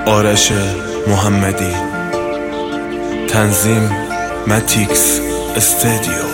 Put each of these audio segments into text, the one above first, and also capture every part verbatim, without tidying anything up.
آرش محمدی، تنظیم ماتیکس استودیو.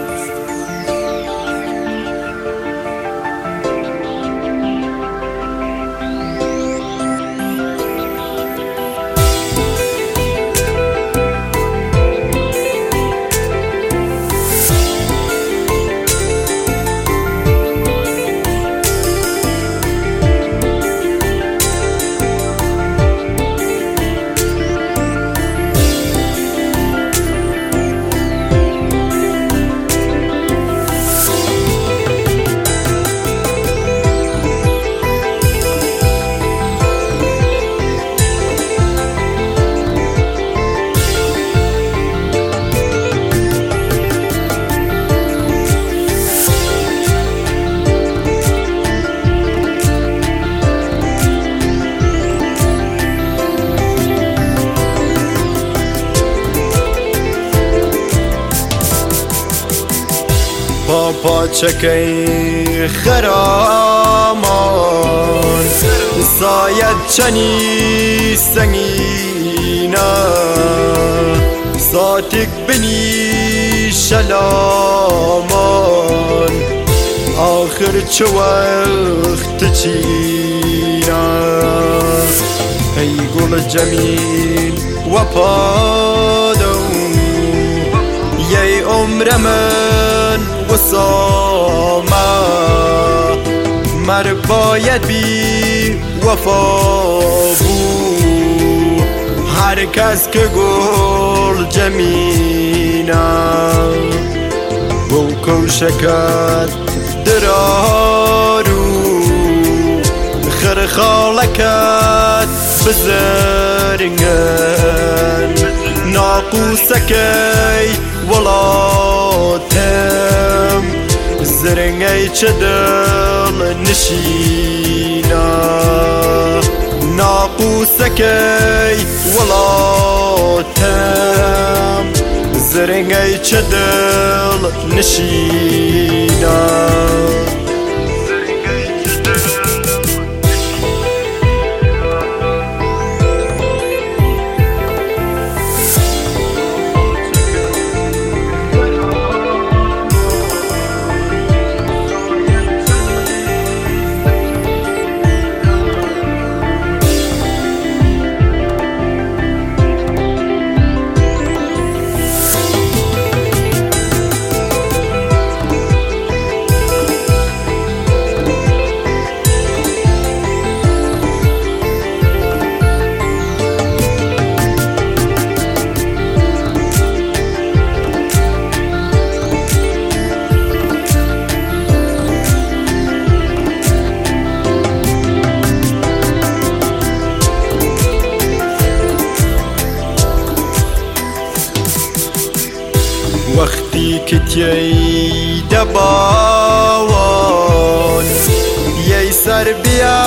با پاچەکەی خەرامان سایەت چەنی سەنگینە، ساتێک بنی شەلامان ئاخر چ وەختە چینە. ئەی گوڵە جەمیل وەپادە و یەی عومرە من وسامە، مەر باید بی وەفا بوو هەر کەس کە گوڵ جەمینە. بۆ کەوشەکەت درار و خرخاڵەکەت بزرگن، ناقوسەکەی وڵاتم زرنگەی چ دڵ نشینە. ناقوسەکەی وڵاتم زرنگەی چ دڵ نشینە. وەختی کتیەی دەباوان یەی سەر بیا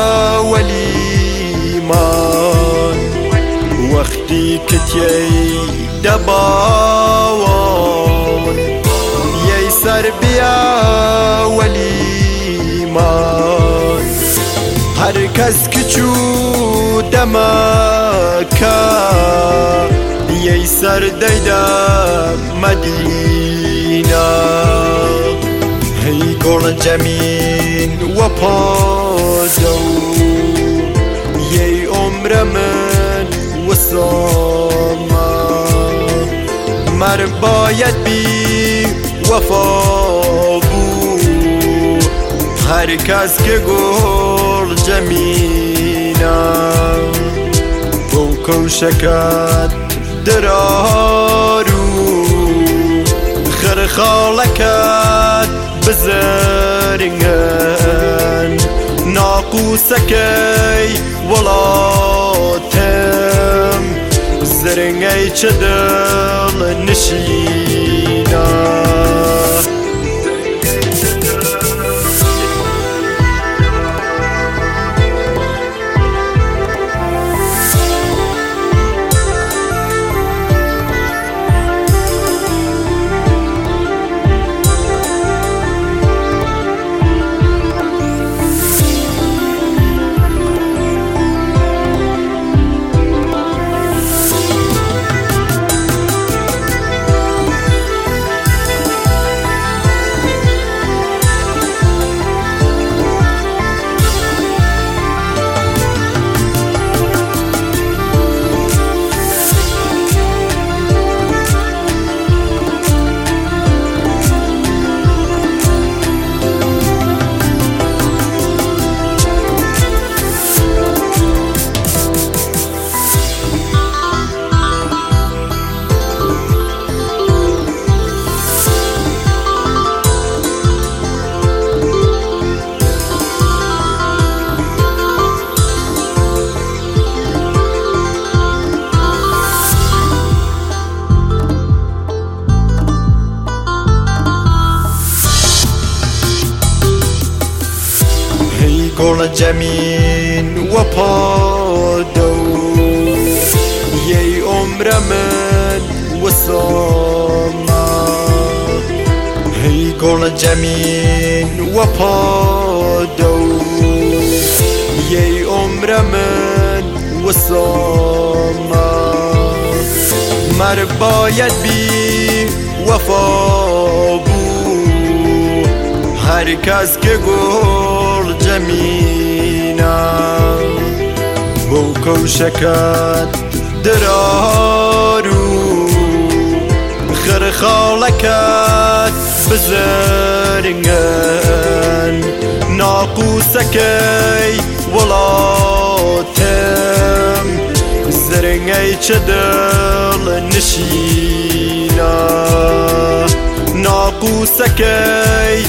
وەلیمان. وەختی کتیەی دەباوان یەی سەر بیا وەلیمان. هەر کەس کچوو دەمەکە یەی سەر دەیدە مەدینە. هەی گوڵە جەمیل وەپادە و یەی عومرە من وسامە، مەر باید بی وەفا بوو هەر کەس کە گوڵ جەمینە. بۆ کەوشەکەت درار و خرخاڵەکەت بزرگن، ناقوسەکەی وڵاتم زرنگەی چ دڵ نشینە. كل جمين وبادو يي عمر من وصلنا هي كل جمين وبادو يي عمر من وصلنا مر باید بی وفا بو هر کس که گل جمینا بو کوشکت درارو خر خالکت بزرگن ناقوسکی ولاتم زرنگی چه دل نشینا ناقوسکی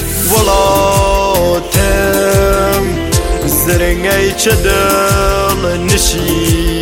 ولاتم زرنگی چه دل نشینا